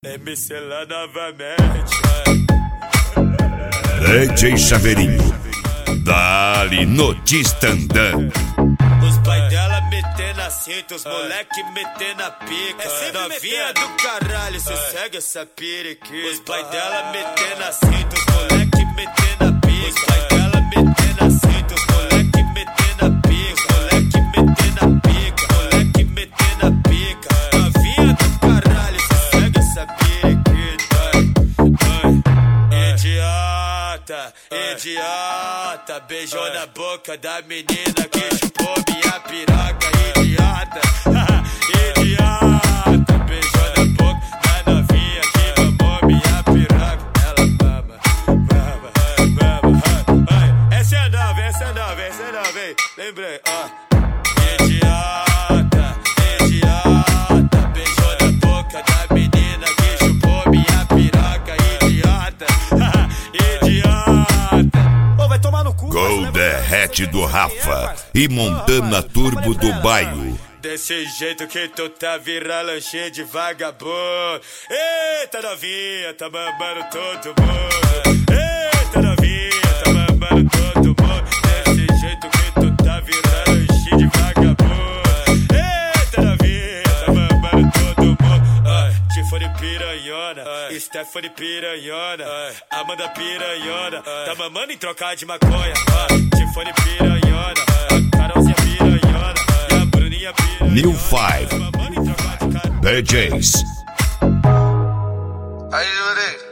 MC lá novamente. DJ Chaveirinho, dali no Tistandã. Os pai dela metendo a cinta, os moleque metendo a pica. Novinha do caralho, cê segue essa periquita. Os pai dela metendo a cinta, os moleque metendo a pica. Os pai dela metendo a cinta, os moleque metendo a pica. Moleque metendo a pica, moleque metendo a pica. Novinha do caralho, cê segue essa periquita. Idiota, idiota, beijou na boca da menina que chupou minha piroca. Idiota, idiota, beijou na boca da novinha que mamou minha piroca. Ela mama, mama, mama. Essa é nova, essa é nova, essa é nova, hein? Lembrei, ó. Idiota, idiota, beijou na boca da menina que chupou minha piroca. Idiota, idiota. Ô, vai tomar no cu. Gol derrete do Rafa e Montana Turbo do Baio. Desse jeito que tu tá virando lanchinho de vagabundo. Eita novinha, tá mamando todo mundo. Eita novinha, tá mamando todo mundo. Desse jeito que tu tá virando lanchinho de vagabundo. Eita novinha, tá mamando todo mundo. Tiffany piranhona, Stephanie piranhona, Amanda piranhona, tá mamando em trocar de maconha. Tiffany piranhona, Carolzinha piranhona, e a Bruninha piranhona. New Five DJs. Aí, Júlio.